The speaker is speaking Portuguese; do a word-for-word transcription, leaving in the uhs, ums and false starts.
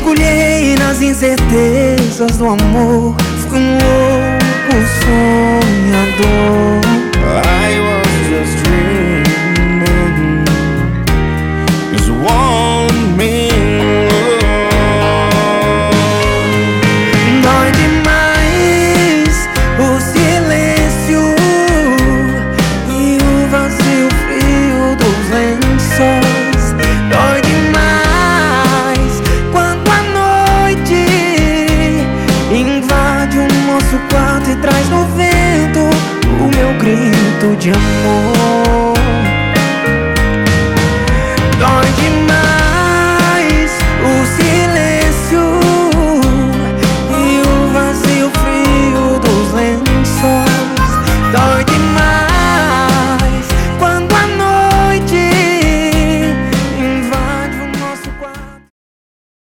Mergulhei nas incertezas do amor, fui um louco sonhador. I was just dreaming, just one minute. Dói demais o silêncio e o vazio frio dos lençóis. Dói demais quando a noite invade o nosso quarto e traz no vento o meu grito de amor.